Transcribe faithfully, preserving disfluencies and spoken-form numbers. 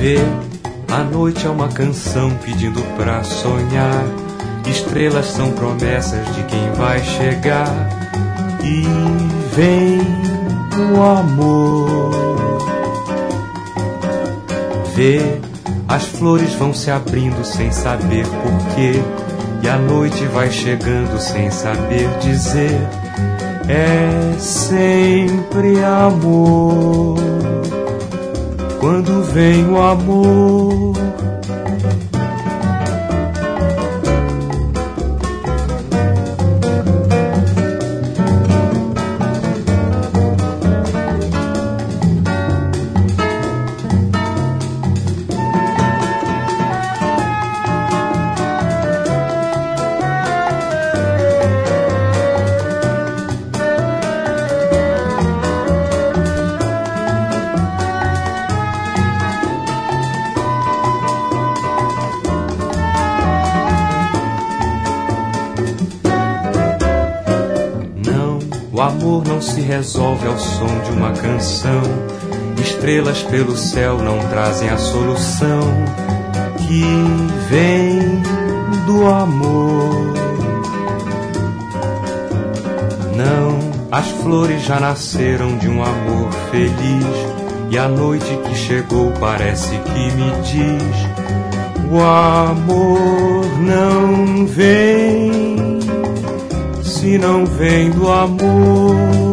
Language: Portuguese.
Vê, a noite é uma canção pedindo pra sonhar. Estrelas são promessas de quem vai chegar. E vem o amor. Vê, as flores vão se abrindo sem saber porquê. E a noite vai chegando sem saber dizer. É sempre amor. Quando vem o amor, o amor não se resolve ao som de uma canção. Estrelas pelo céu não trazem a solução que vem do amor. Não, as flores já nasceram de um amor feliz. E a noite que chegou parece que me diz: o amor não vem se não vem do amor.